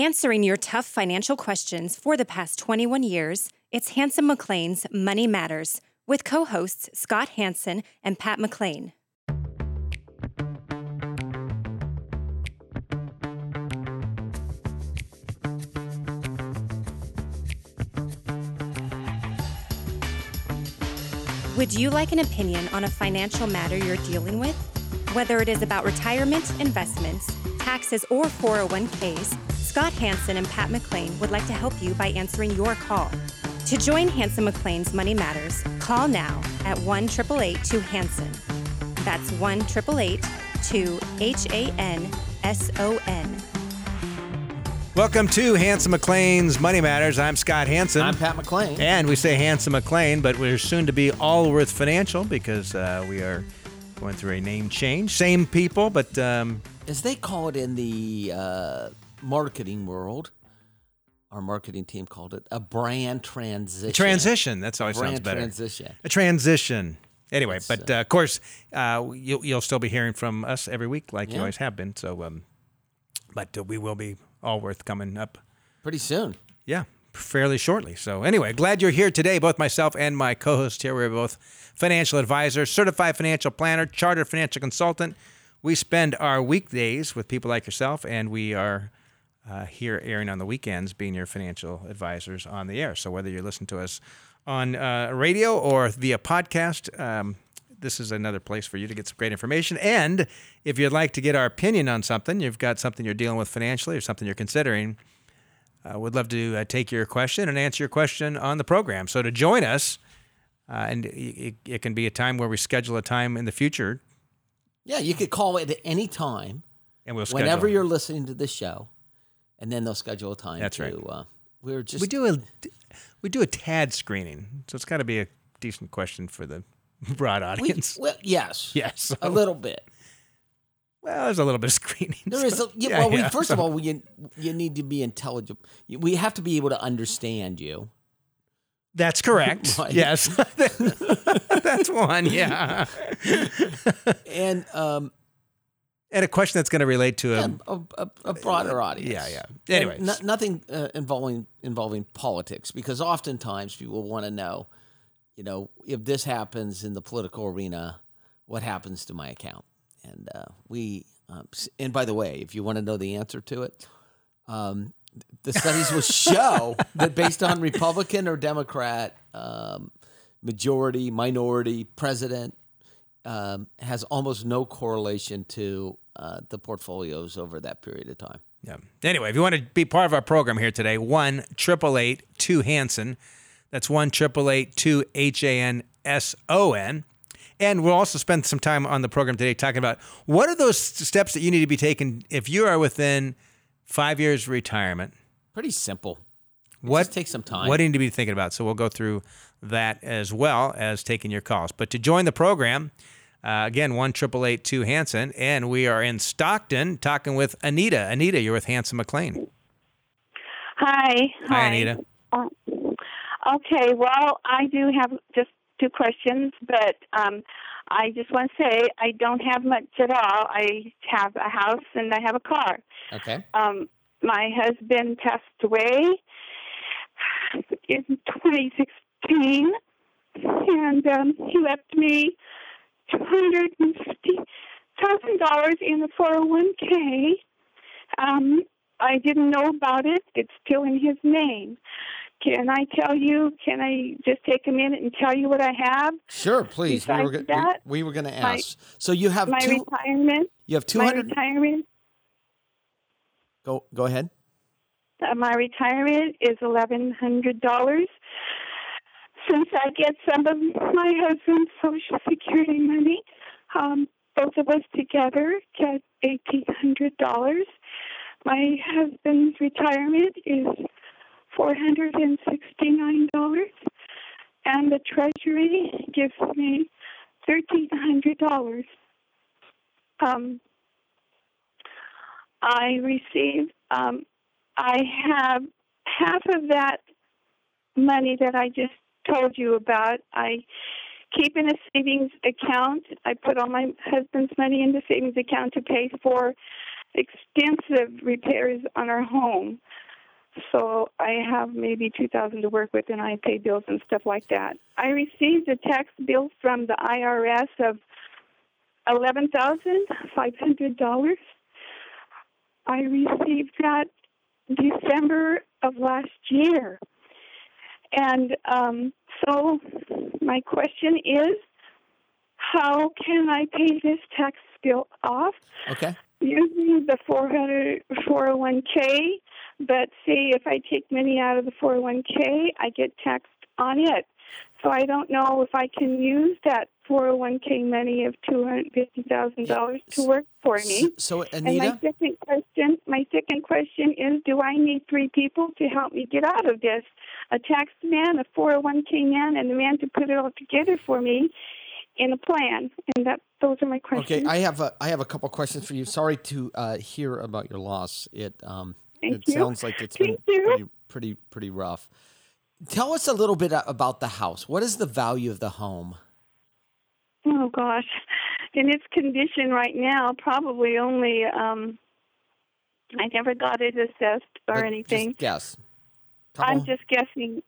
Answering your tough financial questions for the past 21 years, it's Hanson McLean's Money Matters with co-hosts Scott Hanson and Pat McLean. Would you like an opinion on a financial matter you're dealing with? Whether it is about retirement, investments, taxes, or 401ks, Scott Hanson and Pat McLean would like to help you by answering your call. To join Hanson McLean's Money Matters, call now at 1-888-2-HANSON. That's 1-888-2-HANSON. Welcome to Hanson McLean's Money Matters. I'm Scott Hanson. I'm Pat McLean. And we say Hanson McLean, but we're soon to be Allworth Financial because we are going through a name change. Same people, but... as they call it in the marketing world, our marketing team called it a brand transition. A transition. That always sounds better. Transition. A transition. Anyway, but of course, you'll still be hearing from us every week like you always have been. So, but we will be Allworth coming up pretty soon. Yeah, fairly shortly. So anyway, glad you're here today. Both myself and my co-host here, we're both financial advisors, certified financial planner, chartered financial consultant. We spend our weekdays with people like yourself, and we are here airing on the weekends, being your financial advisors on the air. So whether you listen to us on radio or via podcast, this is another place for you to get some great information. And if you'd like to get our opinion on something, you've got something you're dealing with financially or something you're considering, we'd love to take your question and answer your question on the program. So to join us, and it can be a time where we schedule a time in the future. Yeah, you could call it at any time. And we'll schedule. Whenever you're listening to this show, and then they'll schedule a time. That's right. We do a TAD screening, so it's got to be a decent question for the broad audience. Yes. Yes. A little bit. Well, there's a little bit of screening. There is. First of all, you need to be intelligent. We have to be able to understand you. That's correct. Right. Yes. That's one, yeah. And a question that's going to relate to a broader audience. Yeah. Anyway, nothing involving politics, because oftentimes people want to know, if this happens in the political arena, what happens to my account? And and by the way, if you want to know the answer to it, the studies will show that based on Republican or Democrat majority, minority, president, has almost no correlation to the portfolios over that period of time. Yeah. Anyway, if you want to be part of our program here today, 1-888-2-HANSON. That's 1-888-2-HANSON. And we'll also spend some time on the program today talking about what are those steps that you need to be taking if you are within 5 years of retirement. Pretty simple. Just take some time. What do you need to be thinking about? So we'll go through that as well as taking your calls. But to join the program, again, 1-888-2-HANSON. And we are in Stockton talking with Anita. Anita, you're with Hanson McLean. Hi. Hi, Anita. Okay, well, I do have just two questions, but I just want to say I don't have much at all. I have a house and I have a car. Okay. My husband passed away in 2016, and he left me $250,000 in a 401k. I didn't know about it. It's still in his name. Can I just take a minute and tell you what I have? Sure, please. We were going to ask. So you have retirement. You have 200. My retirement. Go ahead. My retirement is $1,100. Since I get some of my husband's Social Security money, both of us together get $1,800. My husband's retirement is $469, and the Treasury gives me $1,300. I have half of that money that I just told you about. I keep in a savings account. I put all my husband's money in the savings account to pay for extensive repairs on our home. So I have maybe $2,000 to work with, and I pay bills and stuff like that. I received a tax bill from the IRS of $11,500. I received that December of last year. And so my question is, how can I pay this tax bill off? Okay. Using the 401k, but say if I take money out of the 401k, I get taxed on it. So I don't know if I can use that 401k money of $250,000 to work for me. So Anita, and my second question is, do I need 3 people to help me get out of this? A tax man, a 401k man, and a man to put it all together for me in a plan. And those are my questions. okay, I have a couple questions for you. Sorry to hear about your loss. It Thank you. sounds like it's Thank been you. pretty rough. Tell us a little bit about the house. What is the value of the home? Oh, gosh. In its condition right now, probably only, I never got it assessed or But anything. Just guess. I'm just guessing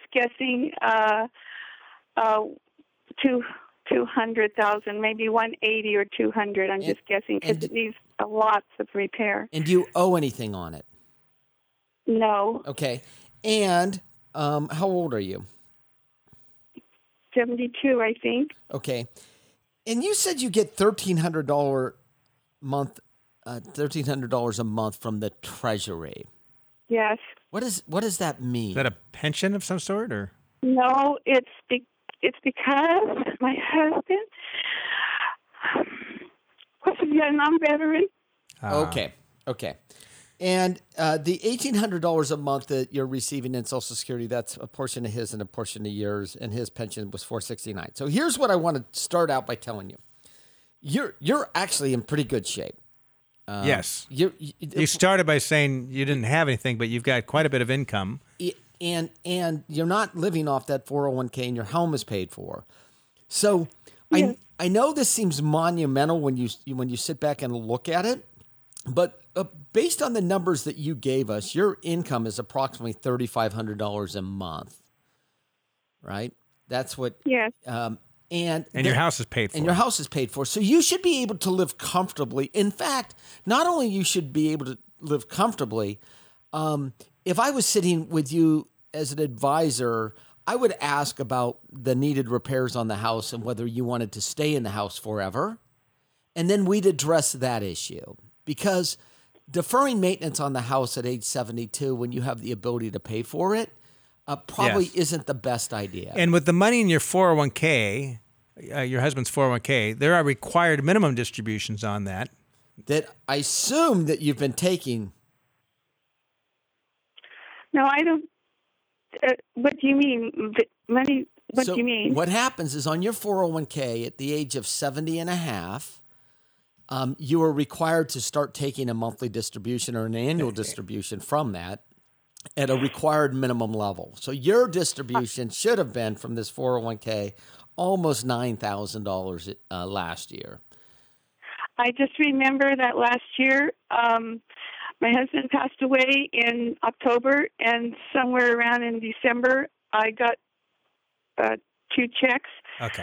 200,000, maybe 180 or 200. I'm just guessing because it needs lots of repair. And do you owe anything on it? No, Okay. And how old are you? 72, I think. Okay. And you said you get $1,300 $1,300 a month from the Treasury. Yes. What does that mean? Is that a pension of some sort, or? No, it's because my husband was a Vietnam veteran. Okay. And the $1,800 a month that you're receiving in Social Security, that's a portion of his and a portion of yours, and his pension was $469. So here's what I want to start out by telling you. You're actually in pretty good shape. Yes. You started by saying you didn't have anything, but you've got quite a bit of income. And you're not living off that 401k, and your home is paid for. So Yes. I know this seems monumental when you sit back and look at it, but based on the numbers that you gave us, your income is approximately $3,500 a month, right? That's what. Yes. And your house is paid for. And your house is paid for. So you should be able to live comfortably. In fact, not only you should be able to live comfortably, if I was sitting with you as an advisor, I would ask about the needed repairs on the house and whether you wanted to stay in the house forever. And then we'd address that issue. Because deferring maintenance on the house at age 72 when you have the ability to pay for it probably isn't the best idea. And with the money in your 401k, your husband's 401k, there are required minimum distributions on that. That I assume that you've been taking. No, I don't. What do you mean? Money? What do you mean? What happens is on your 401k at the age of 70 and a half, you are required to start taking a monthly distribution or an annual distribution from that at a required minimum level. So your distribution should have been from this 401k almost $9,000 last year. I just remember that last year, my husband passed away in October, and somewhere around in December, I got 2 checks. Okay.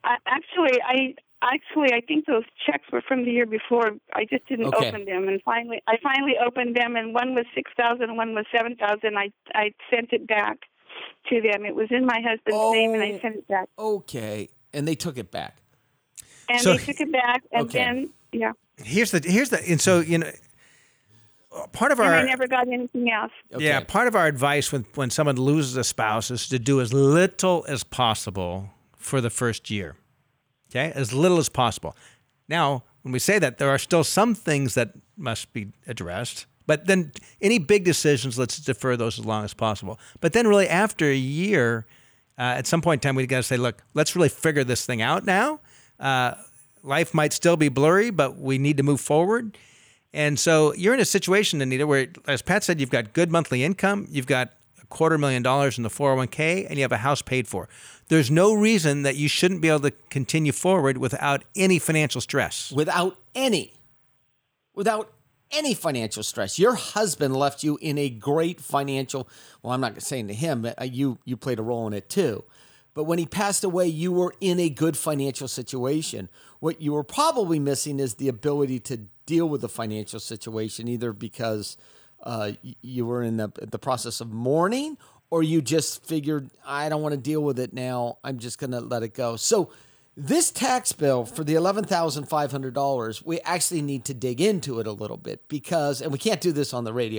I think those checks were from the year before. I just didn't open them, and I finally opened them, and one was $6,000, and one was $7,000. I sent it back to them. It was in my husband's name, and I sent it back. Okay, and they took it back. And they took it back, and then Here's the and so part of our. And I never got anything else. Okay. Yeah, part of our advice when someone loses a spouse is to do as little as possible for the first year. Okay, as little as possible. Now, when we say that, there are still some things that must be addressed. But then any big decisions, let's defer those as long as possible. But then really after a year, at some point in time, we've got to say, look, let's really figure this thing out now. Life might still be blurry, but we need to move forward. And so you're in a situation, Anita, where, as Pat said, you've got good monthly income, you've got $250,000 in the 401k, and you have a house paid for. There's no reason that you shouldn't be able to continue forward without any financial stress. Without any any financial stress. Your husband left you in a great financial, well, I'm not saying to him, but you played a role in it too. But when he passed away, you were in a good financial situation. What you were probably missing is the ability to deal with the financial situation, either because you were in the process of mourning, or you just figured, I don't want to deal with it now. I'm just going to let it go. So this tax bill for the $11,500, we actually need to dig into it a little bit because, and we can't do this on the radio,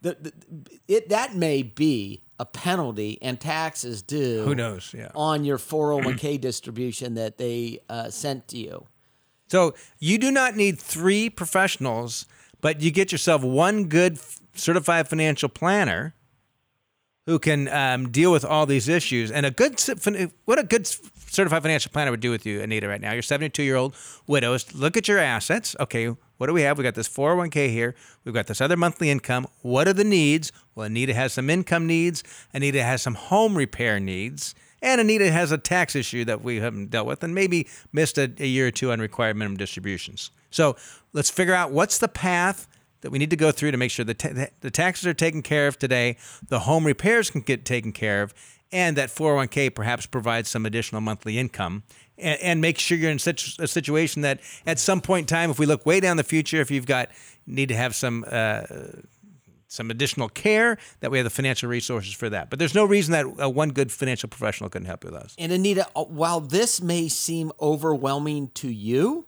that may be a penalty and taxes due. Who knows? Yeah. On your 401k distribution that they sent to you. So you do not need 3 professionals, but you get yourself one good certified financial planner who can deal with all these issues. And what a good certified financial planner would do with you, Anita, right now. You're a 72-year-old widow. Look at your assets. Okay, what do we have? We got this 401k here. We've got this other monthly income. What are the needs? Well, Anita has some income needs. Anita has some home repair needs. And Anita has a tax issue that we haven't dealt with and maybe missed a year or two on required minimum distributions. So let's figure out what's the path that we need to go through to make sure the taxes are taken care of today, the home repairs can get taken care of, and that 401k perhaps provides some additional monthly income, and make sure you're in such a situation that at some point in time, if we look way down the future, if you've need to have some additional care, that we have the financial resources for that. But there's no reason that one good financial professional couldn't help you with us. And Anita, while this may seem overwhelming to you,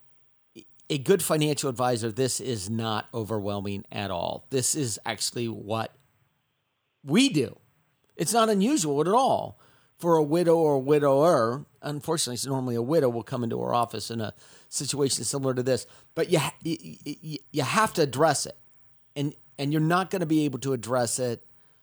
a good financial advisor, this is not overwhelming at all. This is actually what we do. It's not unusual at all for a widow or a widower. Unfortunately, it's normally a widow will come into our office in a situation similar to this. But you have to address it. And you're not going to be able to address it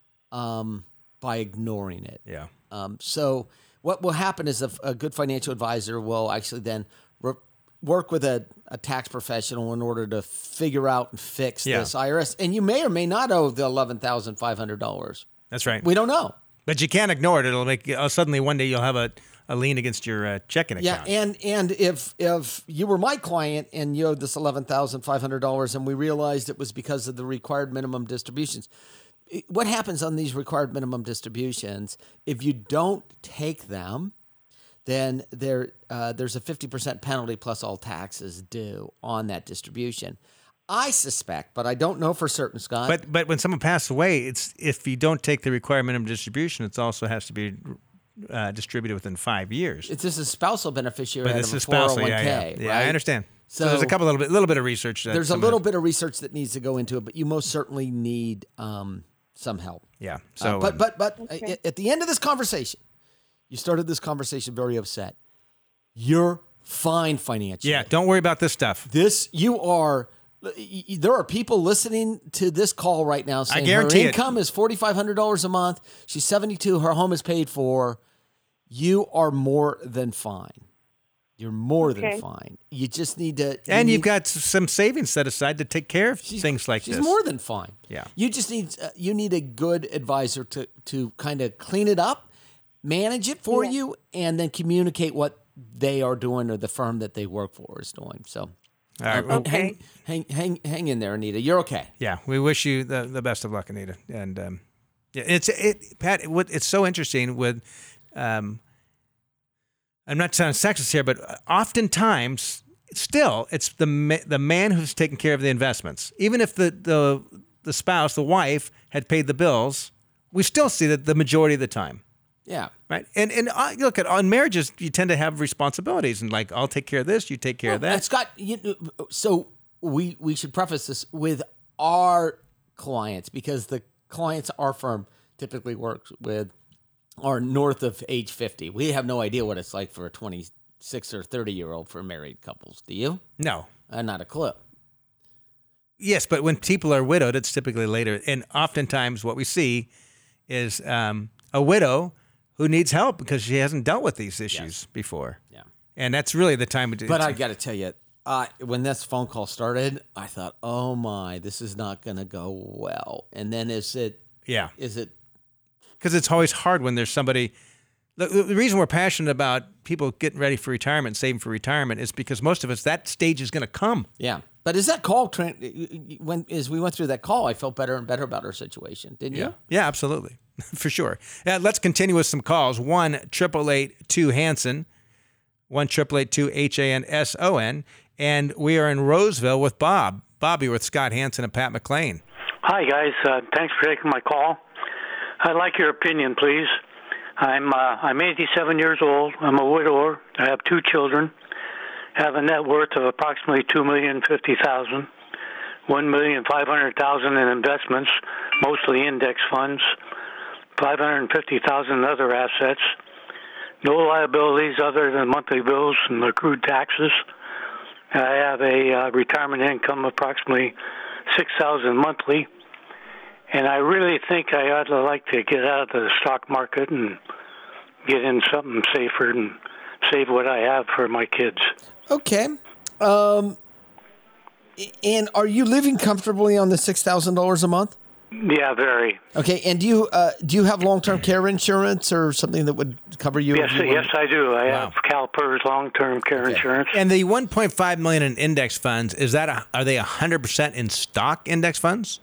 by ignoring it. Yeah. So what will happen is a good financial advisor will actually then work with a tax professional in order to figure out and fix this IRS. And you may or may not owe the $11,500. That's right. We don't know. But you can't ignore it. It'll make suddenly one day you'll have a lien against your checking account. Yeah, and if you were my client and you owed this $11,500 and we realized it was because of the required minimum distributions, what happens on these required minimum distributions, if you don't take them, then there's a 50% penalty plus all taxes due on that distribution. I suspect, but I don't know for certain, Scott. But when someone passes away, it's if you don't take the required minimum distribution, it also has to be distributed within 5 years. It's just a spousal beneficiary out of a 401k. Spousal, right? Yeah, I understand. So there's a little bit of research. There's a little bit of research that needs to go into it, but you most certainly need some help. Yeah. So, but okay. At the end of this conversation, you started this conversation very upset. You're fine financially. Yeah, don't worry about this stuff. There are people listening to this call right now saying I guarantee her income is $4,500 a month. She's 72. Her home is paid for. You are more than fine. You're more than fine. You just need to. And you've got some savings set aside to take care of things like this. She's more than fine. Yeah. You just need a good advisor to kind of clean it up, manage it for you, and then communicate what they are doing or the firm that they work for is doing. So. All right. Well, hang in there, Anita. You're okay. Yeah, we wish you the best of luck, Anita. And Pat. It's so interesting with. I'm not sounding sexist here, but oftentimes, still, it's the man who's taking care of the investments. Even if the spouse, the wife, had paid the bills, we still see that the majority of the time. Yeah. Right. And look, on marriages, you tend to have responsibilities, and like, I'll take care of this, you take care of that. Scott, so we should preface this with our clients, because the clients our firm typically works with are north of age 50. We have no idea what it's like for a 26 or 30-year-old for married couples. Do you? No. Not a clue. Yes, but when people are widowed, it's typically later. And oftentimes what we see is a widow who needs help because she hasn't dealt with these issues before. Yeah. And that's really the time. But I got to tell you, when this phone call started, I thought, oh my, this is not going to go well. And then is it? Because it's always hard when there's somebody. The reason we're passionate about people getting ready for retirement, saving for retirement, is because most of us, that stage is going to come. Yeah. But is that call as we went through that call, I felt better and better about our situation, didn't you? Yeah, absolutely. For sure. Let's continue with some calls. 1-888-2-HANSON, 1-888-2-HANSON, and we are in Roseville with Bob. Bobby with Scott Hanson and Pat McLean. Hi, guys. Thanks for taking my call. I'd like your opinion, please. I'm 87 years old. I'm a widower. I have 2 children. Have a net worth of approximately $2,050,000, $1,500,000 in investments, mostly index funds, $550,000 in other assets. No liabilities other than monthly bills and accrued taxes. I have a retirement income of approximately $6,000 monthly, and I really think I ought to like to get out of the stock market and get in something safer and save what I have for my kids. Okay. And are you living comfortably on the $6,000 a month? Yeah, very. Okay. And do you have long-term care insurance or something that would cover you? Yes, I do. I have CalPERS long-term care insurance. And the $1.5 million in index funds, are they 100% in stock index funds?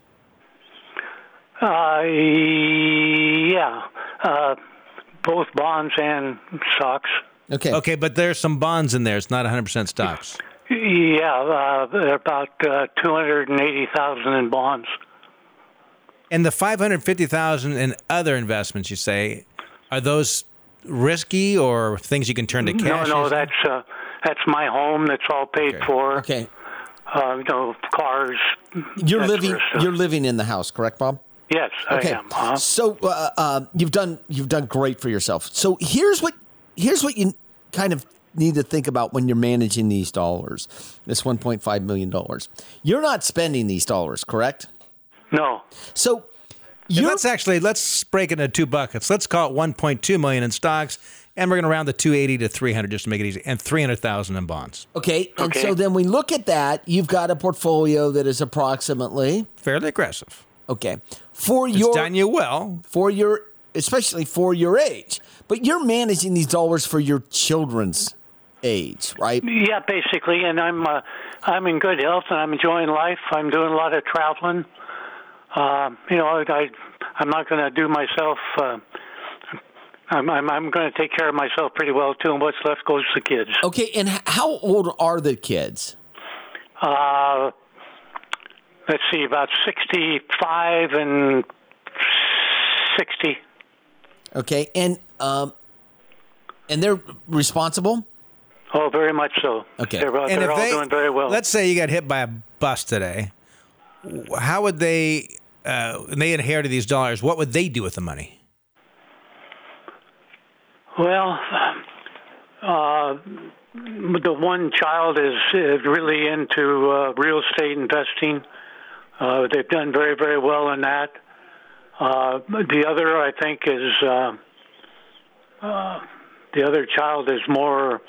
Yeah. Both bonds and stocks. Okay. Okay, but there's some bonds in there. It's not 100% stocks. Yeah, they're about $280,000 in bonds. And the $550,000 in other investments, you say, are those risky or things you can turn to cash? No, that's my home. That's all paid for. Okay. Cars. You're living in the house, correct, Bob? Yes, okay. I am. So you've done great for yourself. So here's what you kind of need to think about when you're managing these dollars. This $1.5 million. You're not spending these dollars, correct? No. So let's break it into 2 buckets. Let's call it $1.2 million in stocks, and we're going to round the 280 to 300 just to make it easy, and $300,000 in bonds. Okay. And so then we look at that. You've got a portfolio that is approximately fairly aggressive. Okay. It's done you well. Especially for your age. But you're managing these dollars for your children's age, right? Yeah, basically. And I'm in good health and I'm enjoying life. I'm doing a lot of traveling. I'm not going to do myself. I'm going to take care of myself pretty well too. And what's left goes to the kids. Okay. And how old are the kids? Let's see, about 65 and 60. Okay, and they're responsible? Oh, very much so. Okay. They're all doing very well. Let's say you got hit by a bus today. How would they, when they inherited these dollars, what would they do with the money? Well, the one child is really into real estate investing. They've done very, very well in that. The other, I think, is the other child is more.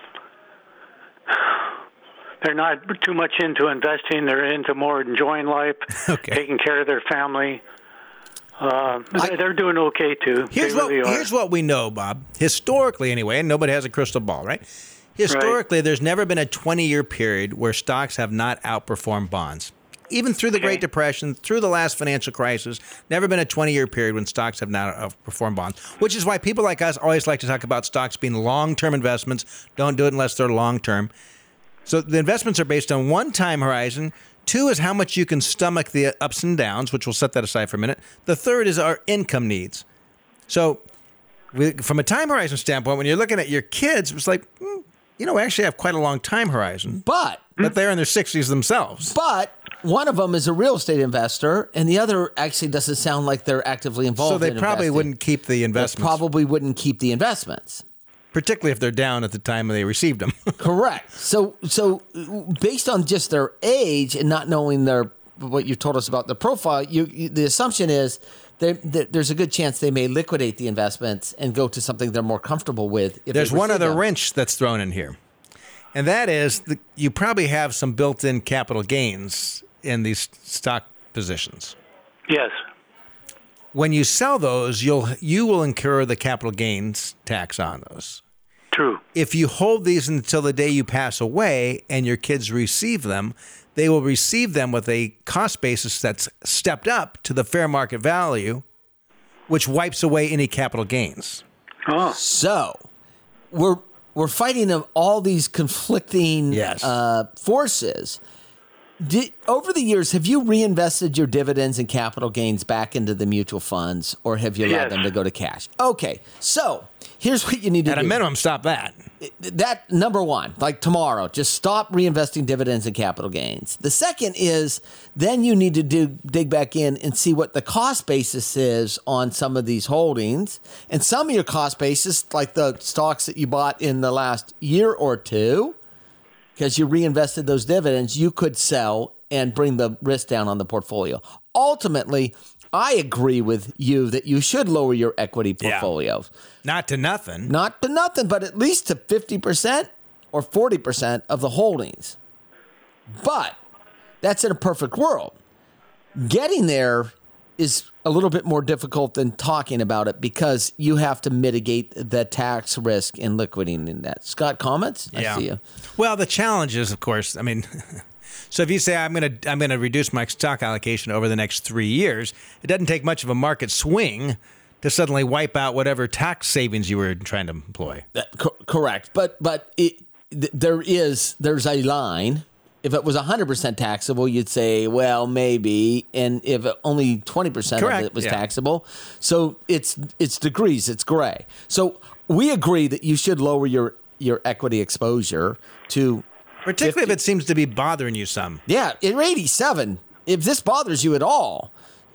They're not too much into investing. They're into more enjoying life, taking care of their family. They're doing okay too. Here's what we know, Bob. Historically, anyway, and nobody has a crystal ball, right? Historically, There's never been a 20-year period where stocks have not outperformed bonds. Even through the Great Depression, through the last financial crisis, never been a 20-year period when stocks have not outperformed bonds, which is why people like us always like to talk about stocks being long-term investments. Don't do it unless they're long-term. So the investments are based on 1 time horizon. 2 is how much you can stomach the ups and downs, which we'll set that aside for a minute. The 3rd is our income needs. So from a time horizon standpoint, when you're looking at your kids, it's like, we actually have quite a long time horizon. But they're in their 60s themselves. But one of them is a real estate investor, and the other actually doesn't sound like they're actively involved. So they probably wouldn't keep the investments. Probably wouldn't keep the investments. Particularly if they're down at the time when they received them. Correct. So based on just their age and not knowing what you told us about the profile, the assumption is there's a good chance they may liquidate the investments and go to something they're more comfortable with. There's one other wrench that's thrown in here, and that is you probably have some built-in capital gains in these stock positions. Yes. When you sell those, you will incur the capital gains tax on those. True. If you hold these until the day you pass away and your kids receive them, they will receive them with a cost basis that's stepped up to the fair market value, which wipes away any capital gains. Oh, So we're fighting all these conflicting Yes. forces. Over the years, have you reinvested your dividends and capital gains back into the mutual funds, or have you allowed Yes. them to go to cash? Okay, so here's what you need to At do. a minimum, stop that. That number one, like tomorrow, just stop reinvesting dividends and capital gains. The second is then you need to dig back in and see what the cost basis is on some of these holdings. And some of your cost basis, like the stocks that you bought in the last year or two, because you reinvested those dividends, you could sell and bring the risk down on the portfolio. Ultimately, I agree with you that you should lower your equity portfolios. Not to nothing. Not to nothing, but at least to 50% or 40% of the holdings. But that's in a perfect world. Getting there is a little bit more difficult than talking about it because you have to mitigate the tax risk in liquidating that. Scott, comments? I see you. Well, the challenge is, of course, I mean, so if you say I'm going to reduce my stock allocation over the next 3 years, it doesn't take much of a market swing to suddenly wipe out whatever tax savings you were trying to employ. Correct. But there's a line. If it was 100% taxable, you'd say, well, maybe. And if only 20% of it was taxable. So it's degrees. It's gray. So we agree that you should lower your equity exposure to Particularly if it seems to be bothering you some. Yeah, at 87, if this bothers you at all,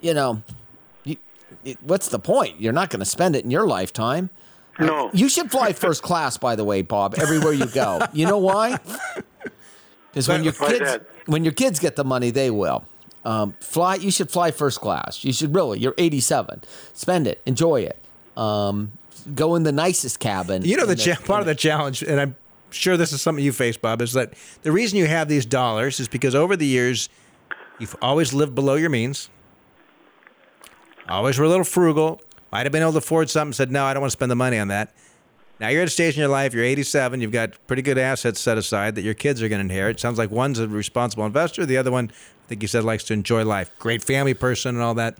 what's the point? You're not going to spend it in your lifetime. no. You should fly first class, by the way, Bob, everywhere you go. You know why? Because when your kids get the money, they will. You should fly first class. You should really. You're 87. Spend it. Enjoy it. Go in the nicest cabin. You know, part of the challenge, and I'm sure this is something you face, Bob, is that the reason you have these dollars is because over the years, you've always lived below your means, always were a little frugal, might have been able to afford something, said, no, I don't want to spend the money on that. Now you're at a stage in your life, you're 87, you've got pretty good assets set aside that your kids are going to inherit. Sounds like one's a responsible investor, the other one, I think you said, likes to enjoy life. Great family person and all that.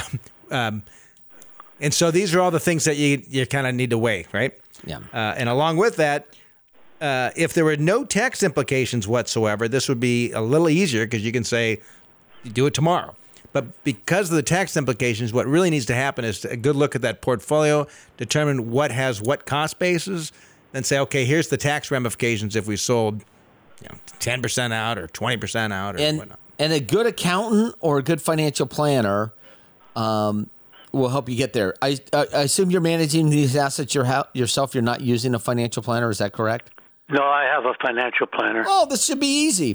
And so these are all the things that you kind of need to weigh, right? Yeah. And along with that, if there were no tax implications whatsoever, this would be a little easier because you can say, do it tomorrow. But because of the tax implications, what really needs to happen is a good look at that portfolio, determine what has what cost basis, then say, okay, here's the tax ramifications if we sold 10% out or 20% out or whatnot. And a good accountant or a good financial planner will help you get there. I assume you're managing these assets yourself. You're not using a financial planner. Is that correct? No, I have a financial planner. Oh, this should be easy.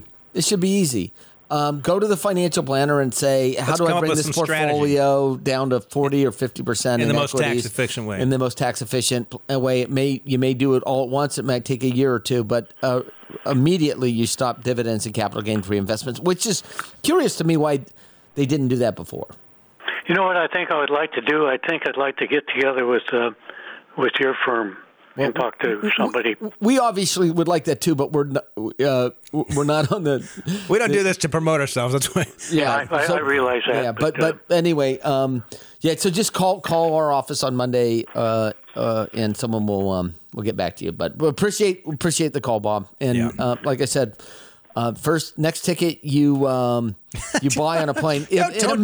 Go to the financial planner and say, how do I bring this portfolio down to 40 or 50% in the most tax efficient way? In the most tax efficient way. You may do it all at once. It might take a year or two, but immediately you stop dividends and capital gains reinvestments, which is curious to me why they didn't do that before. You know what I think I would like to do? I think I'd like to get together with your firm and talk to somebody. We obviously would like that too, but we're not on the. We don't do this to promote ourselves. That's why. Yeah, I realize that. Yeah, but anyway, So just call our office on Monday, and someone will get back to you. But we appreciate the call, Bob. And like I said. Next ticket you buy on a plane. At a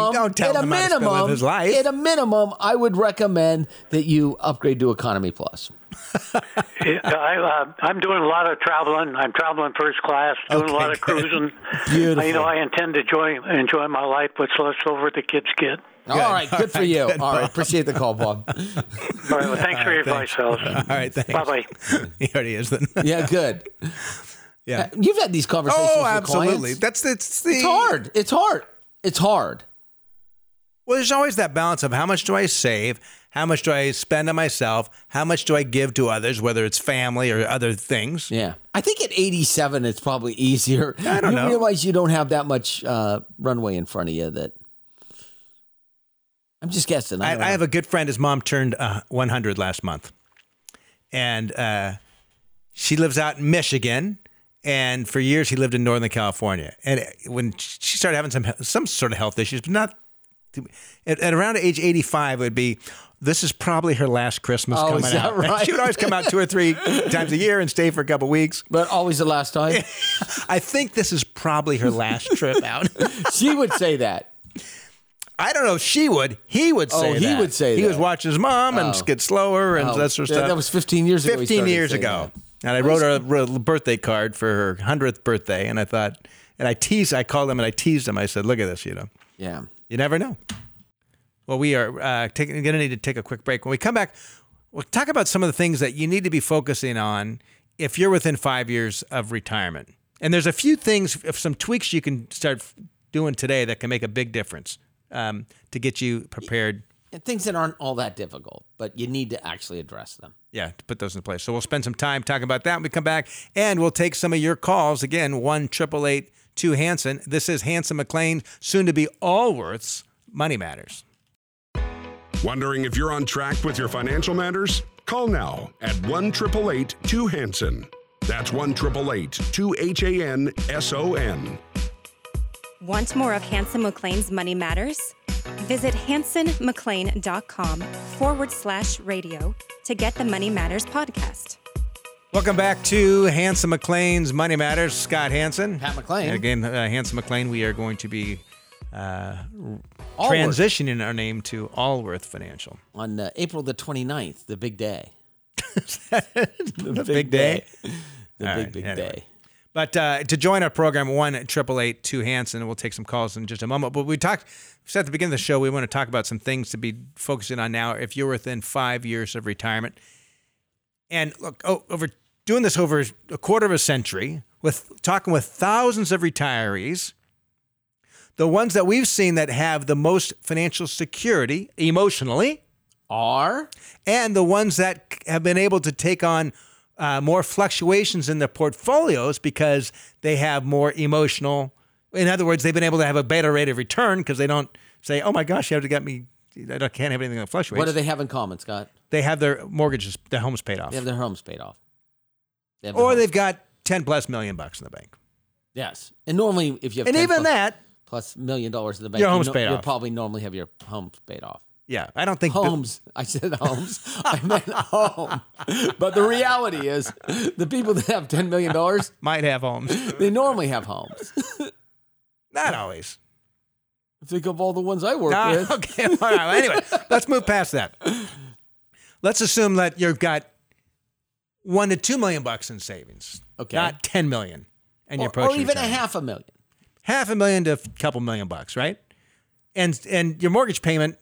minimum, I would recommend that you upgrade to Economy Plus. I'm doing a lot of traveling. I'm traveling first class, doing a lot of cruising. Beautiful. I intend to enjoy my life, but less over the kids get. All right, good for you. All right, appreciate the call, Bob. All right, well, thanks for your advice, fellas. All right, thanks. Bye-bye. He already is then. Yeah, good. Yeah. You've had these conversations with absolutely. clients. It's hard. Well, there's always that balance of how much do I save, how much do I spend on myself, how much do I give to others, whether it's family or other things. Yeah. I think at 87, it's probably easier. I don't know. You realize you don't have that much runway in front of you that... I'm just guessing. I have a good friend. His mom turned 100 last month. And she lives out in Michigan. And for years, he lived in Northern California. And when she started having some sort of health issues, but not at around age 85, it would be, this is probably her last Christmas coming is that out. right? She would always come out 2 or 3 times a year and stay for a couple of weeks. But always the last time? I think this is probably her last trip out. She would say that. I don't know if she would. He would say that. He would say He that. was watching his mom and get slower and that sort of stuff. That was 15 years ago. 15 years ago. And I wrote her a birthday card for her 100th birthday. And I thought, and I called him and I teased him. I said, look at this, Yeah. You never know. Well, we are going to need to take a quick break. When we come back, we'll talk about some of the things that you need to be focusing on if you're within 5 years of retirement. And there's a few things, some tweaks you can start doing today that can make a big difference to get you prepared. And things that aren't all that difficult, but you need to actually address them. Yeah, to put those in place. So we'll spend some time talking about that when we come back, and we'll take some of your calls. Again, 1-888-2-HANSON. This is Hanson McClain, soon to be Allworth's Money Matters. Wondering if you're on track with your financial matters? Call now at 1-888-2-HANSON. That's 1-888-2-HANSON. Want more of Hanson McClain's Money Matters? Visit hansonmcclain.com/radio to get the Money Matters podcast. Welcome back to Hanson McClain's Money Matters. Scott Hanson. Pat McClain. And again, Hanson McClain, we are going to be transitioning our name to Allworth Financial. On April the 29th, the big day. The big day? The All big right, anyway. day. But to join our program, 1-888-2-HANSON, and we'll take some calls in just a moment. But we said at the beginning of the show, we want to talk about some things to be focusing on now if you're within 5 years of retirement. And look, doing this over a quarter of a century, talking with thousands of retirees, the ones that we've seen that have the most financial security emotionally Are? and the ones that have been able to take on more fluctuations in their portfolios because they have more emotional. In other words, they've been able to have a better rate of return because they don't say, "Oh my gosh, you have to get me. I can't have anything that fluctuates." What do they have in common, Scott? They have their mortgages, their homes paid off, They have their homes paid off. they've got $10+ million in the bank. Yes. And normally, if you have And 10 even plus, that, plus $1 million in the bank, Your home's paid you'll off. probably normally have your homes paid off. yeah, I don't think Homes. I said homes. I meant home. But the reality is, the people that have $10 million, might have homes. they normally have homes. Not always. Think of all the ones I work with. Okay, all right. Well, anyway, let's move past that. Let's assume that you've got $1 to $2 million in savings, Okay. not $10 million, and you're Or approaching even retirement. $500,000. $500,000 to a couple $1 million, right? And your mortgage payment,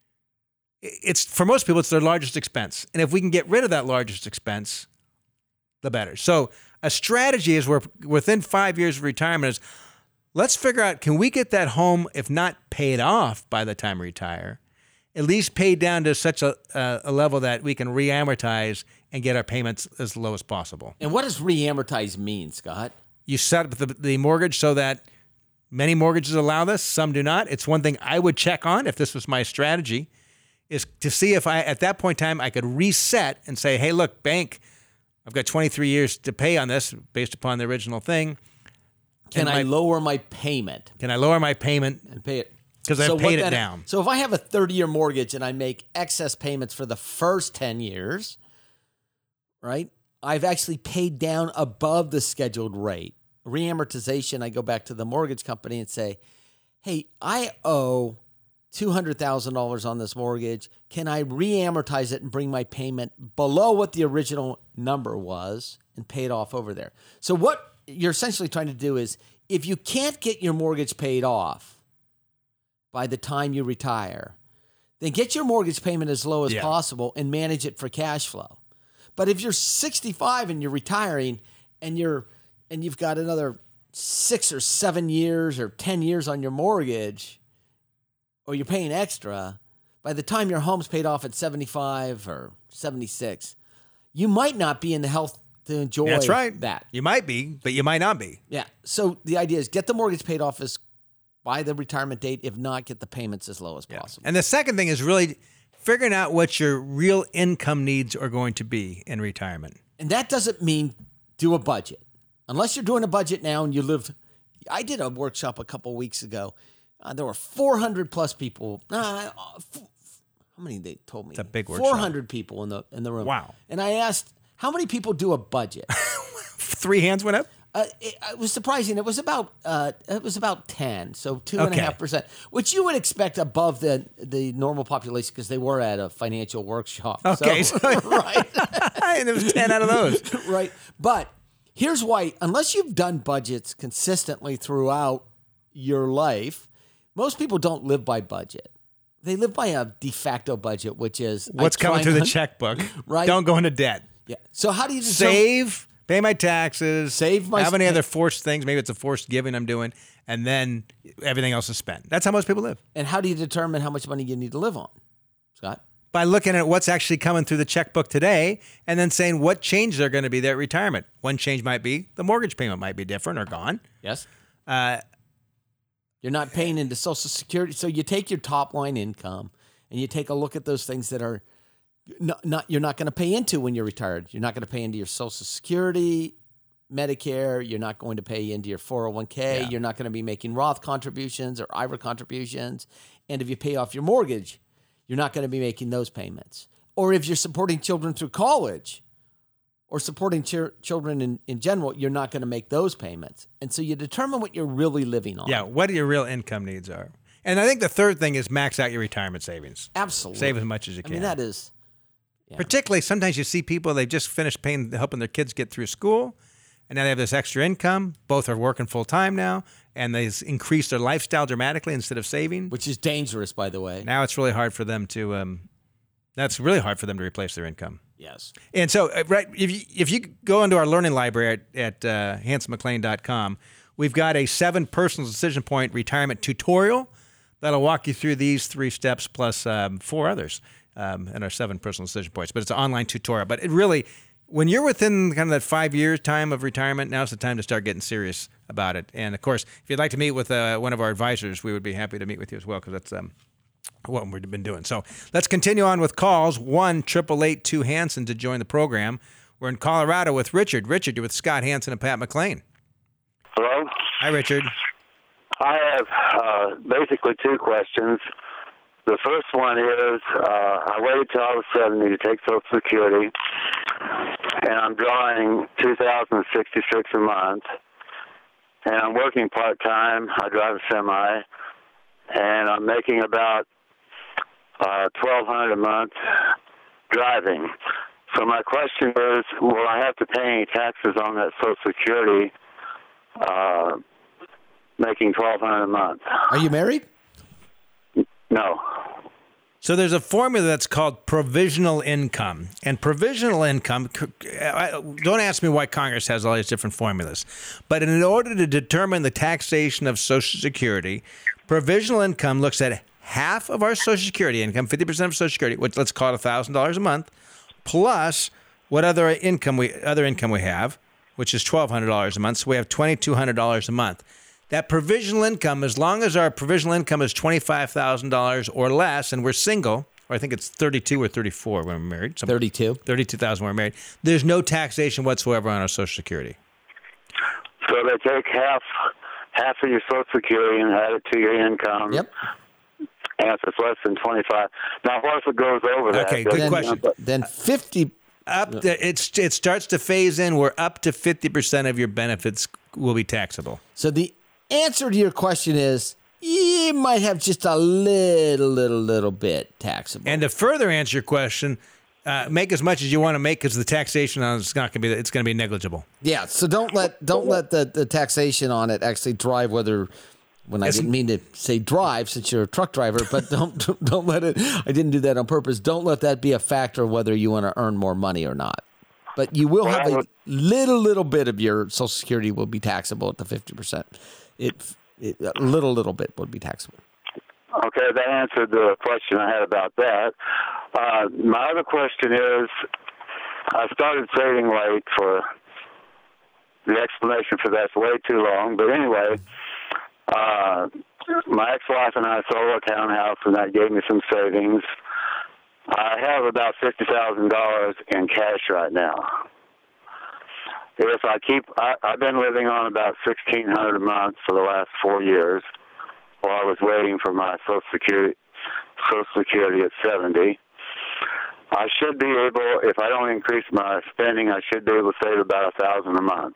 it's for most people, it's their largest expense. And if we can get rid of that largest expense, the better. So a strategy is we're within 5 years of retirement is let's figure out, can we get that home, if not paid off by the time we retire, at least paid down to such a level that we can re-amortize and get our payments as low as possible. And what does re-amortize mean, Scott? You set up the mortgage so that many mortgages allow this, some do not. It's one thing I would check on if this was my strategy, is to see if at that point in time, I could reset and say, hey, look, bank, I've got 23 years to pay on this based upon the original thing. Can I lower my payment? Can I lower my payment? And pay it. Because I've paid it down. So if I have a 30-year mortgage and I make excess payments for the first 10 years, right, I've actually paid down above the scheduled rate. Reamortization, I go back to the mortgage company and say, hey, I owe $200,000 on this mortgage. Can I reamortize it and bring my payment below what the original number was and pay it off over there? So what you're essentially trying to do is, if you can't get your mortgage paid off by the time you retire, then get your mortgage payment as low as possible and manage it for cash flow. But if you're 65 and you're retiring and you've got another 6 or 7 years or 10 years on your mortgage, or you're paying extra, by the time your home's paid off at 75 or 76, you might not be in the health to enjoy That's right. that. You might be, but you might not be. Yeah. So the idea is get the mortgage paid off by the retirement date. If not, get the payments as low as possible. And the second thing is really figuring out what your real income needs are going to be in retirement. And that doesn't mean do a budget. Unless you're doing a budget now and you live. I did a workshop a couple weeks ago. There were 400 plus people. How many they told me? It's a big workshop. 400 people in the room. Wow. And I asked, how many people do a budget? 3 hands went up? It was surprising. It was about 10, so 2.5%, which you would expect above the normal population because they were at a financial workshop. Okay, so right, and there was 10 out of those. Right. But here's why: unless you've done budgets consistently throughout your life, most people don't live by budget. They live by a de facto budget, which is what's coming through the checkbook. Right. Don't go into debt. Yeah. So how do you save? Pay my taxes, save my have any other forced things. Maybe it's a forced giving I'm doing, and then everything else is spent. That's how most people live. And how do you determine how much money you need to live on, Scott? By looking at what's actually coming through the checkbook today, and then saying what changes are going to be there at retirement. One change might be the mortgage payment might be different or gone. Yes. You're not paying into Social Security, so you take your top line income and you take a look at those things that are you're not going to pay into when you're retired. You're not going to pay into your Social Security, Medicare. You're not going to pay into your 401k. Yeah. You're not going to be making Roth contributions or IRA contributions. And if you pay off your mortgage, you're not going to be making those payments. Or if you're supporting children through college or supporting children in general, you're not going to make those payments. And so you determine what you're really living on. Yeah, what your real income needs are. And I think the third thing is max out your retirement savings. Absolutely. Save as much as you can. I mean, that is... Yeah. Particularly, sometimes you see people, they've just finished helping their kids get through school, and now they have this extra income. Both are working full time now, and they increase their lifestyle dramatically instead of saving. Which is dangerous, by the way. Now it's really hard for them to, replace their income. Yes. And so, if you go into our learning library at HansonMcLean.com, we've got a 7 personal decision point retirement tutorial that'll walk you through these 3 steps plus 4 others. And our 7 personal decision points. But it's an online tutorial. But it really, when you're within kind of that 5-year time of retirement, now's the time to start getting serious about it. And, of course, if you'd like to meet with one of our advisors, we would be happy to meet with you as well because that's what we've been doing. So let's continue on with calls. 1-888-2-HANSON to join the program. We're in Colorado with Richard. Richard, you're with Scott Hanson and Pat McLean. Hello? Hi, Richard. I have basically 2 questions. The first one is, I waited till I was 70 to take Social Security, and I'm drawing $2,066 a month, and I'm working part-time. I drive a semi, and I'm making about $1,200 a month driving. So my question is, will I have to pay any taxes on that Social Security making $1,200 a month? Are you married? No. So there's a formula that's called provisional income. And provisional income, don't ask me why Congress has all these different formulas. But in order to determine the taxation of Social Security, provisional income looks at half of our Social Security income, 50% of Social Security, which let's call it $1,000 a month, plus what other income we have, which is $1,200 a month. So we have $2,200 a month. That provisional income, as long as our provisional income is $25,000 or less, and we're single, or I think it's 32 or 34 when we're married. 32. 32,000 when we're married. There's no taxation whatsoever on our Social Security. So they take half of your Social Security and add it to your income. Yep. And if it's less than 25. Now, what if it goes over that? Okay, good question. Then 50. It starts to phase in where up to 50% of your benefits will be taxable. So the answer to your question is you might have just a little bit taxable. And to further answer your question, make as much as you want to make because the taxation on it's going to be negligible. Yeah, so don't let the taxation on it actually drive whether. When I didn't mean to say drive, since you're a truck driver, but don't let it. I didn't do that on purpose. Don't let that be a factor whether you want to earn more money or not. But you will have a little bit of your Social Security will be taxable at the 50%. A little bit would be taxable. Okay, that answered the question I had about that. My other question is, I started saving late for the explanation for that's way too long. But anyway, my ex-wife and I sold our townhouse, and that gave me some savings. I have about $50,000 in cash right now. If I've been living on about $1,600 a month for the last 4 years while I was waiting for my Social Security at 70. I should be able, if I don't increase my spending, I should be able to save about $1,000 a month.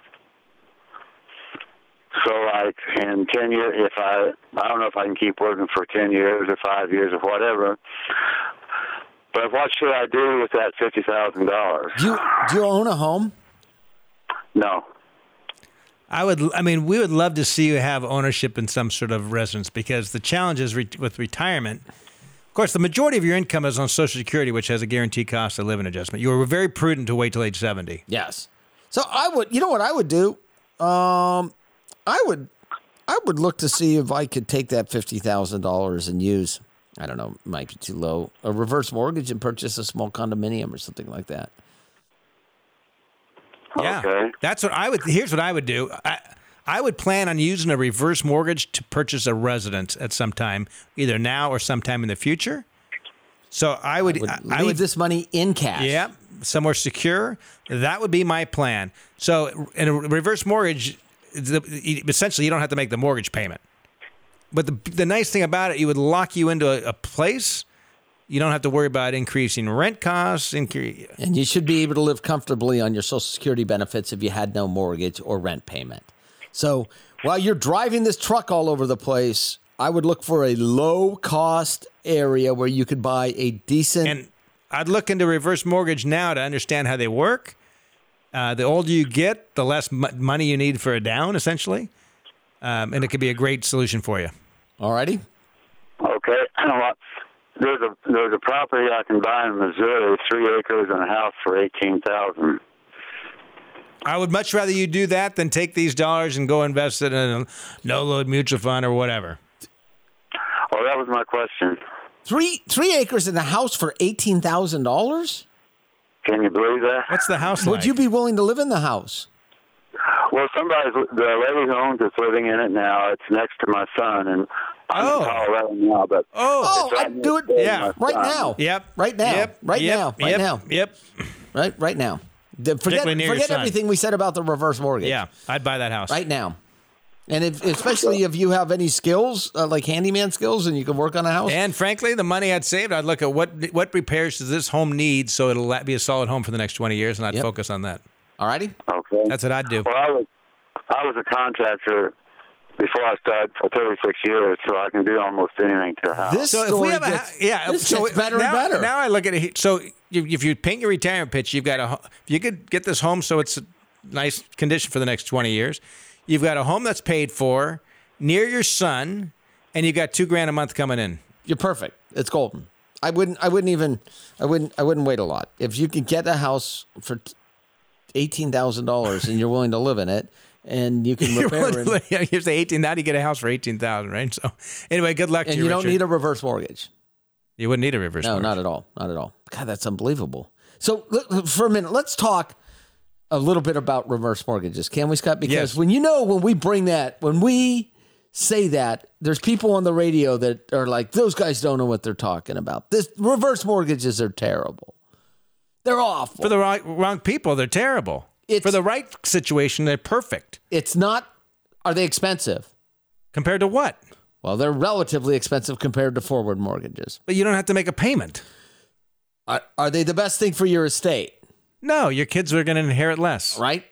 So, like in 10 years, if I don't know if I can keep working for 10 years or 5 years or whatever. But what should I do with that $50,000? Do you own a home? No. We would love to see you have ownership in some sort of residence, because the challenge is with retirement. Of course, the majority of your income is on Social Security, which has a guaranteed cost of living adjustment. You were very prudent to wait till age 70. Yes. So you know what I would do? I would look to see if I could take that $50,000 and use, I don't know, might be too low, a reverse mortgage and purchase a small condominium or something like that. Yeah, okay. That's what I would. Here's what I would do. I would plan on using a reverse mortgage to purchase a residence at some time, either now or sometime in the future. So I would leave this money in cash. Yeah, somewhere secure. That would be my plan. So in a reverse mortgage, essentially you don't have to make the mortgage payment. But the nice thing about it, it would lock you into a place. You don't have to worry about increasing rent costs. And you should be able to live comfortably on your Social Security benefits if you had no mortgage or rent payment. So while you're driving this truck all over the place, I would look for a low-cost area where you could buy a decent... And I'd look into reverse mortgage now to understand how they work. The older you get, the less money you need for a down, essentially. And it could be a great solution for you. All righty. Okay. There's a property I can buy in Missouri, 3 acres and a house for $18,000. I would much rather you do that than take these dollars and go invest it in a no-load mutual fund or whatever. Oh, that was my question. 3 acres and a house for $18,000? Can you believe that? What's the house like? Would you be willing to live in the house? Well, the lady who owns it's living in it now. It's next to my son, and I'm in Colorado now. But I'd do it right now. Yep. Right now. Yep. Right yep. now. Right yep. now. Yep. Right now. Forget near your son. everything we said about the reverse mortgage. Yeah, I'd buy that house. Right now. And especially if you have any skills, like handyman skills, and you can work on a house. And frankly, the money I'd saved, I'd look at what repairs does this home need so it'll be a solid home for the next 20 years, and I'd focus on that. All righty. Okay. That's what I'd do. Well, I was a contractor before I started for 36 years, so I can do almost anything to a house. This gets better and better. Now I look at it. So if you paint your retirement pitch, if you could get this home so it's a nice condition for the next 20 years. You've got a home that's paid for near your son, and you've got $2,000 a month coming in. You're perfect. It's golden. I wouldn't wait a lot. If you could get a house for $18,000 and you're willing to live in it, and you can repair it. You say 18. Now you get a house for $18,000, right? So anyway, good luck to you. And you don't Richard. need a reverse mortgage. You wouldn't need a reverse mortgage. No, not at all. Not at all. God, that's unbelievable. So for a minute, let's talk a little bit about reverse mortgages, can we, Scott? Because when we say that, there's people on the radio that are like, those guys don't know what they're talking about. This reverse mortgages are terrible. They're awful. For the wrong people, they're terrible. For the right situation, they're perfect. It's not. Are they expensive? Compared to what? Well, they're relatively expensive compared to forward mortgages. But you don't have to make a payment. Are they the best thing for your estate? No, your kids are going to inherit less. Right?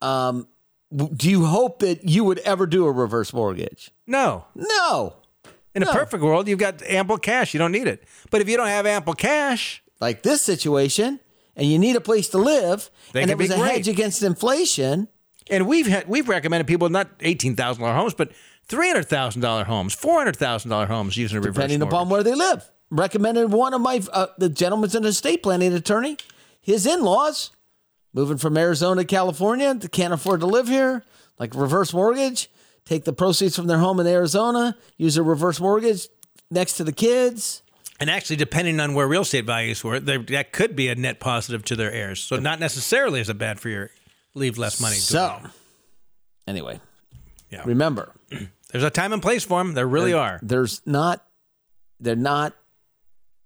Do you hope that you would ever do a reverse mortgage? No. In a perfect world, you've got ample cash. You don't need it. But if you don't have ample cash, like this situation, and you need a place to live, and it was a hedge against inflation. And we've recommended people not $18,000 homes, but $300,000 homes, $400,000 homes using a reverse mortgage. Depending upon where they live. Recommended one of my, the gentleman's an estate planning attorney. His in-laws, moving from Arizona to California, they can't afford to live here, like reverse mortgage, take the proceeds from their home in Arizona, use a reverse mortgage next to the kids. And actually, depending on where real estate values were, that could be a net positive to their heirs. So not necessarily is it bad for your leave less money. Anyway, remember. There's a time and place for them. There really are. They're not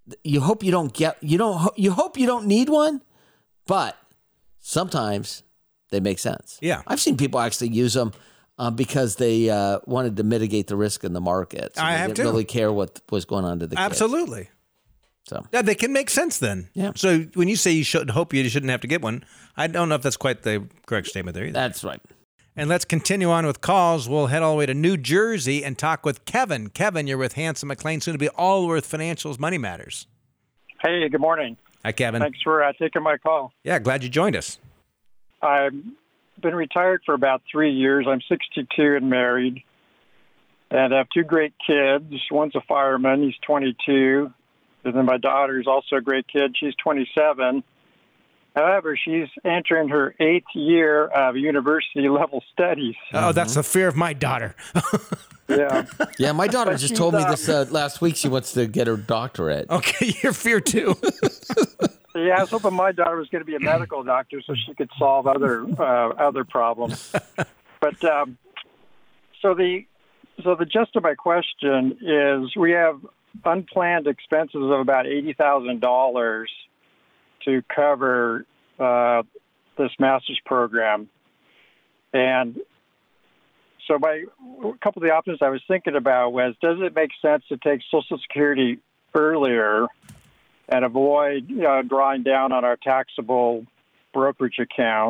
you hope you don't get, you hope you don't need one, but sometimes they make sense. Yeah. I've seen people actually use them because they wanted to mitigate the risk in the market. So I they have didn't too. really care what was going on to the kids. Absolutely. So Yeah, they can make sense then. Yeah. So when you say you shouldn't have to get one, I don't know if that's quite the correct statement there either. that's right. And let's continue on with calls. We'll head all the way to New Jersey and talk with Kevin. Kevin, you're with Hanson McLean, soon to be Allworth Financials Money Matters. Hey, good morning. Hi, Kevin. Thanks for taking my call. Yeah, glad you joined us. I've been retired for about 3 years. I'm 62 and married, and I have two great kids. One's a fireman. He's 22. And then my daughter's also a great kid. She's 27. However, she's entering her 8th year of university-level studies. Oh, that's the fear of my daughter. Yeah. Yeah, my daughter just she's, told me this last week. She wants to get her doctorate. Okay, your fear too. Yeah, I was hoping my daughter was going to be a medical doctor so she could solve other problems. But so the gist of my question is we have unplanned expenses of about $80,000 to cover this master's program, and so a couple of the options I was thinking about was, does it make sense to take Social Security earlier and avoid drawing down on our taxable brokerage account,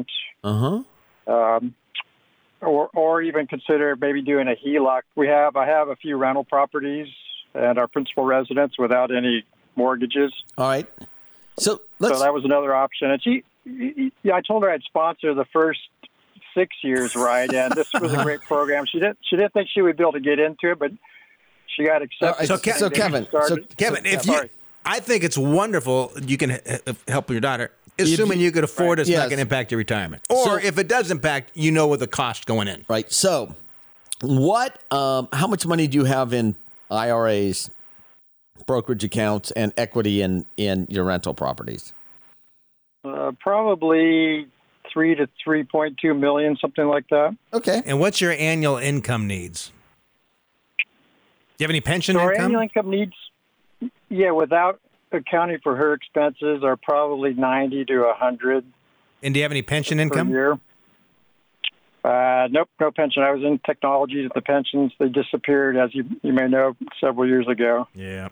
or even consider maybe doing a HELOC. I have a few rental properties and our principal residence without any mortgages. All right. So that was another option. And I told her I'd sponsor the first 6 years, right? And this was a great program. She didn't think she would be able to get into it, but she got accepted. Kevin, I think it's wonderful you can help your daughter, assuming you could afford it's not going to impact your retirement. Or if it does impact, with the cost going in. Right. So how much money do you have in IRAs, brokerage accounts, and equity in your rental properties? Probably 3 to 3.2 million, something like that. Okay. And what's your annual income needs? Do you have any pension so income? Our annual income needs, without accounting for her expenses, are probably 90 to 100. And do you have any pension income? Per year. Nope, no pension. I was in technology. The pensions, they disappeared, as you may know, several years ago. Yeah.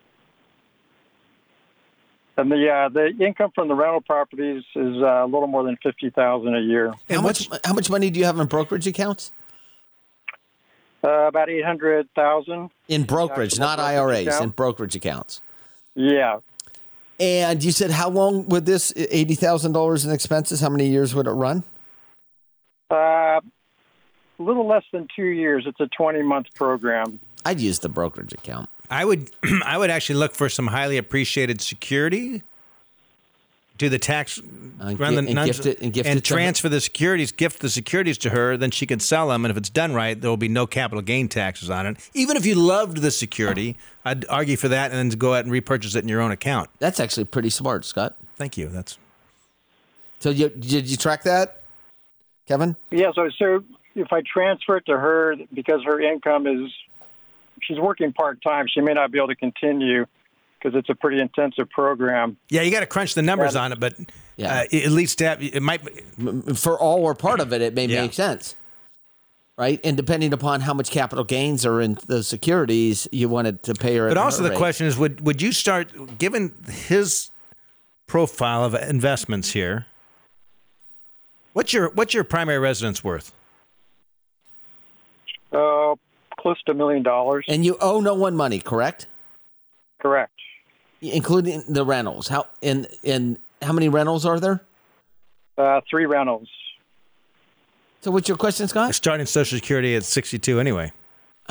And the income from the rental properties is a little more than $50,000 a year. And how much money do you have in brokerage accounts? About $800,000 in brokerage, not IRAs, in brokerage accounts. Yeah. And you said how long would this $80,000 in expenses? How many years would it run? A little less than 2 years. It's a 20-month program. I'd use the brokerage account. I would actually look for some highly appreciated security. Do the tax, transfer the securities, gift the securities to her. Then she could sell them, and if it's done right, there will be no capital gain taxes on it. Even if you loved the security, I'd argue for that, and then go out and repurchase it in your own account. That's actually pretty smart, Scott. Thank you. So did you track that, Kevin? Yeah. So if I transfer it to her, because her income she's working part-time, she may not be able to continue because it's a pretty intensive program. Yeah, you got to crunch the numbers on it, but at least it might. For all or part of it, it may make sense, right? And depending upon how much capital gains are in the securities, you wanted to pay her. But also the question is, would you start, given his profile of investments here, what's your primary residence worth? Close to $1 million. And you owe no one money, correct? Correct. Including the rentals. How many rentals are there? 3 rentals. So what's your question, Scott? Starting Social Security at 62 anyway. At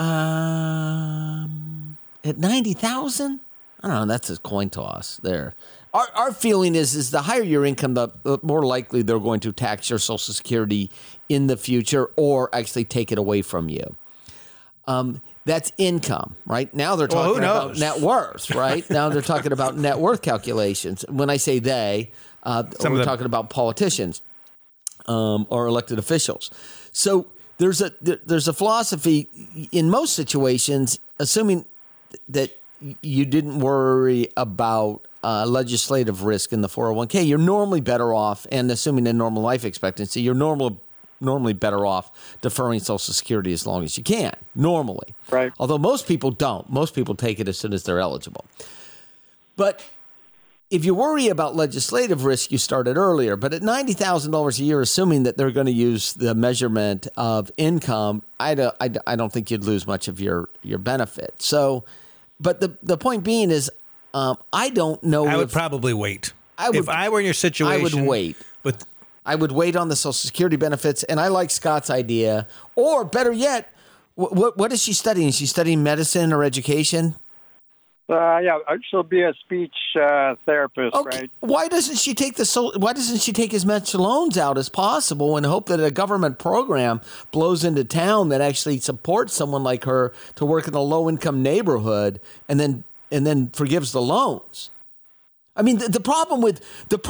90,000? I don't know. That's a coin toss there. Our feeling is the higher your income, the more likely they're going to tax your Social Security in the future or actually take it away from you. That's income, right? Now they're talking about net worth, right? Now they're talking about net worth calculations. When I say they, we're talking about politicians or elected officials. So there's a philosophy in most situations, assuming that you didn't worry about legislative risk in the 401k, you're normally better off, and assuming a normal life expectancy, you're normally better off deferring Social Security as long as you can, normally. Right. Although most people don't. Most people take it as soon as they're eligible. But if you worry about legislative risk, you started earlier. But at $90,000 a year, assuming that they're going to use the measurement of income, I don't think you'd lose much of your benefit. So, but the point being is, I don't know. I would probably wait. If I were in your situation, I would wait. I would wait on the Social Security benefits, and I like Scott's idea. Or better yet, what is she studying? Is she studying medicine or education? Yeah, she'll be a speech therapist, Okay. right? Why doesn't she take as much loans out as possible and hope that a government program blows into town that actually supports someone like her to work in a low-income neighborhood and then forgives the loans? I mean, the problem with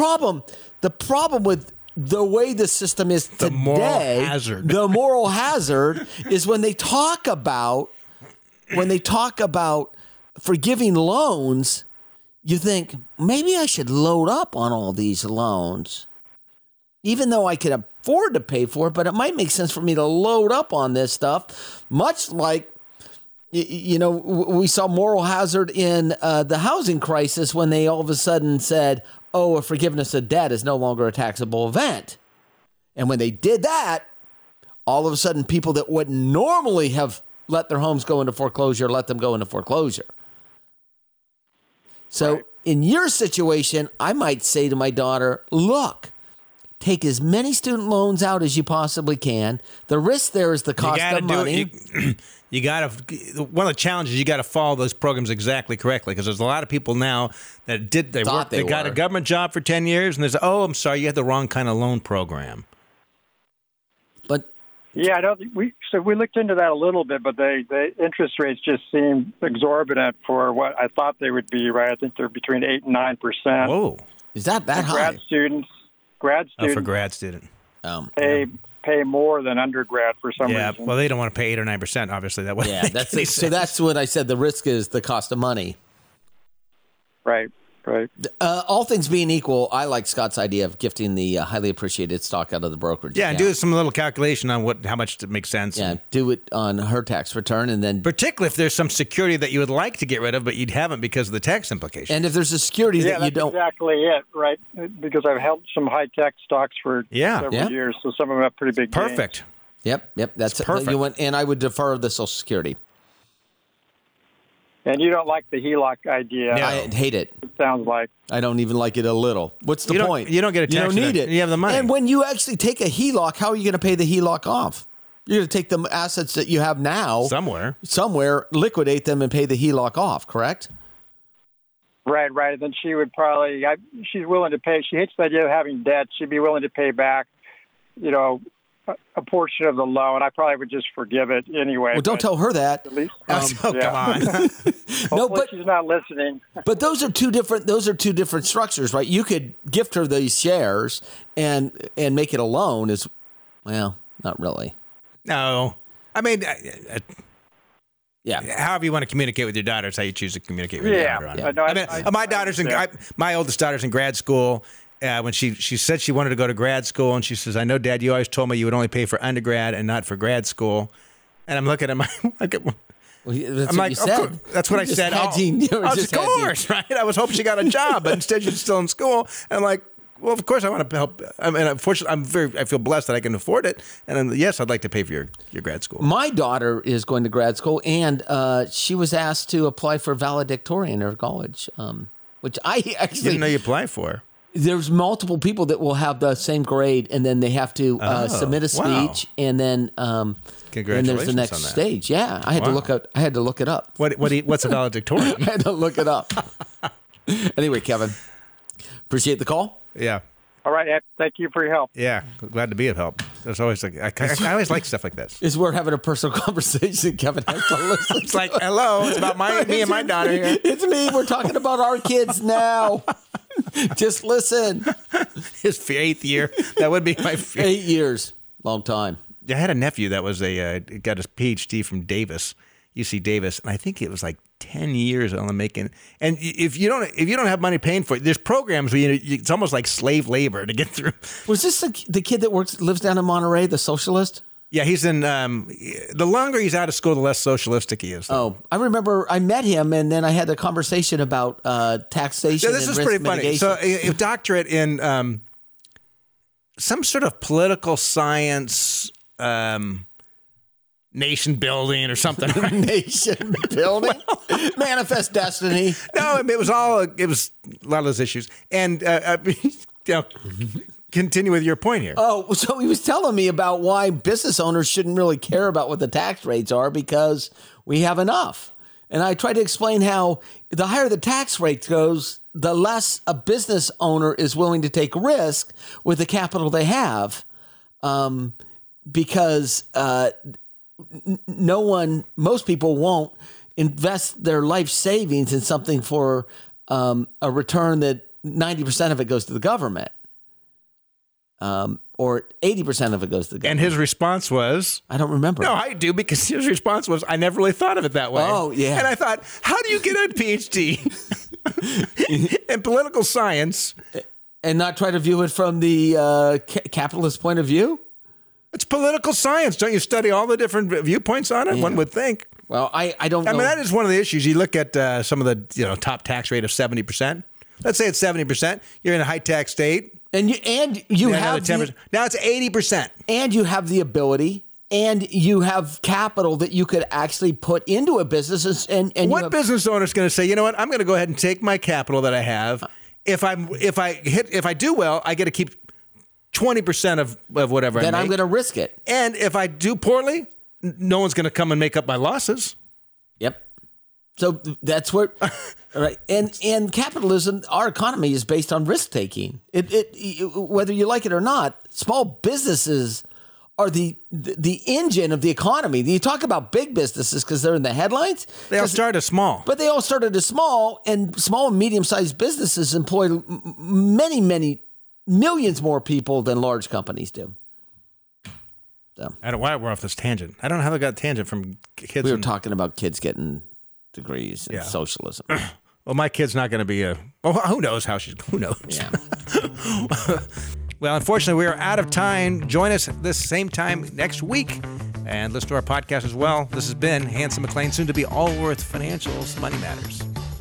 the way the system is today, the moral hazard is when they talk about forgiving loans, you think, maybe I should load up on all these loans, even though I could afford to pay for it, but it might make sense for me to load up on this stuff, much like, we saw moral hazard in the housing crisis when they all of a sudden said, a forgiveness of debt is no longer a taxable event. And when they did that, all of a sudden people that would normally have let their homes go into foreclosure, let them go into foreclosure. So in your situation, I might say to my daughter, look, take as many student loans out as you possibly can. The risk there is the cost of money. You got to. One of the challenges, you got to follow those programs exactly correctly, because there's a lot of people now that they got a government job for 10 years, and there's I'm sorry, you had the wrong kind of loan program. But yeah, I don't think we looked into that a little bit, but the interest rates just seem exorbitant for what I thought they would be. Right, I think they're between 8% and 9%. Whoa, is that high? Grad students. For grad student, pay more than undergrad for some reason. Yeah, well, they don't want to pay 8 or 9%. Obviously, that way. Yeah, so that's what I said. The risk is the cost of money. Right. All things being equal, I like Scott's idea of gifting the highly appreciated stock out of the brokerage. Yeah, and do some little calculation on how much it makes sense. Yeah, do it on her tax return, and then particularly if there's some security that you would like to get rid of, but you haven't because of the tax implication. And if there's a security that you don't, exactly it, right? Because I've held some high tech stocks for several years, so some of them have pretty big. Perfect. Gains. Yep, that's perfect. And I would defer the Social Security. And you don't like the HELOC idea? No. I hate it. It sounds like. I don't even like it a little. What's the point? You don't get a tax. You don't need it. You have the money. And when you actually take a HELOC, how are you going to pay the HELOC off? You're going to take the assets that you have now somewhere, liquidate them, and pay the HELOC off. Correct? Right. And then she would probably. She's willing to pay. She hates the idea of having debt. She'd be willing to pay back, a portion of the loan. I probably would just forgive it anyway. Well, don't tell her that. At least, come on. No, but she's not listening. But those are two different structures, right? You could gift her these shares and make it a loan. Not really. No, I mean, yeah. However you want to communicate with your daughter is how you choose to communicate with your daughter. My daughter's my oldest daughter's in grad school. When she said she wanted to go to grad school, and she says, "I know, Dad, you always told me you would only pay for undergrad and not for grad school." And I'm looking at my, that's what I said. Of course, right? I was hoping she got a job, but instead she's still in school. And I'm like, well, of course I want to help. I mean, unfortunately, I feel blessed that I can afford it. And yes, I'd like to pay for your grad school. My daughter is going to grad school, and she was asked to apply for valedictorian at college, which I actually didn't know you apply for. There's multiple people that will have the same grade, and then they have to submit a speech, and then congratulations. And there's the next stage. Yeah, I had to look it up. What's a valedictorian? I had to look it up. Anyway, Kevin, appreciate the call. Yeah. All right, Thank you for your help. Yeah, glad to be of help. There's always I always like stuff like this. It's we're having a personal conversation. Kevin has to listen. It's like, hello, it's about me and my daughter here. It's me. We're talking about our kids now. Just listen. His 8th year. That would be my 8 years. Long time. I had a nephew that was got his PhD from Davis, UC Davis, and I think it was like 10 years on making, and if you don't have money paying for it, there's programs where it's almost like slave labor to get through. Was this the kid that lives down in Monterey, the socialist? Yeah, he's in. The longer he's out of school, the less socialistic he is. Oh, I remember I met him, and then I had a conversation about taxation. So this and is pretty funny. mitigation. So a doctorate in some sort of political science. Nation building or something. Right? Nation building? Manifest destiny. No, it was a lot of those issues. And, continue with your point here. Oh, so he was telling me about why business owners shouldn't really care about what the tax rates are because we have enough. And I tried to explain how the higher the tax rate goes, the less a business owner is willing to take risk with the capital they have. Because most people won't invest their life savings in something for a return that 90% of it goes to the government, or 80% of it goes to the government. And his response was, I don't remember. No, I do, because his response was, I never really thought of it that way. Oh, yeah. And I thought, how do you get a PhD in political science and not try to view it from the capitalist point of view? It's political science. Don't you study all the different viewpoints on it? Yeah. One would think. Well, I don't know. I mean, that is one of the issues. You look at some of the top tax rate of 70%. Let's say it's 70%. You're in a high tax state. And you have now it's 80%. And you have the ability and you have capital that you could actually put into a business. And what business owner is going to say, you know what, I'm going to go ahead and take my capital that I have. If I do well, I get to keep 20% of whatever then I make. I'm going to risk it. And if I do poorly, no one's going to come and make up my losses. Yep. So that's what, right? And capitalism, our economy is based on risk taking. It whether you like it or not, small businesses are the engine of the economy. You talk about big businesses because they're in the headlines. They all started small, but they all started as small, and small and medium-sized businesses employ many, many millions more people than large companies do. So. I don't know why we're off this tangent. I don't know how they got a tangent from kids. We were talking about kids getting degrees in socialism. Well, my kid's not going to be who knows how who knows? Yeah. Well, unfortunately, we are out of time. Join us this same time next week and listen to our podcast as well. This has been Hanson McLean, soon to be Allworth Financial's Money Matters.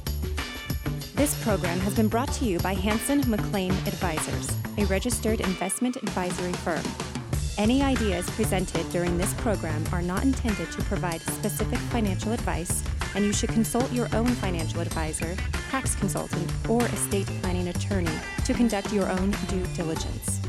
This program has been brought to you by Hanson McLean Advisors, a registered investment advisory firm. Any ideas presented during this program are not intended to provide specific financial advice, and you should consult your own financial advisor, tax consultant, or estate planning attorney to conduct your own due diligence.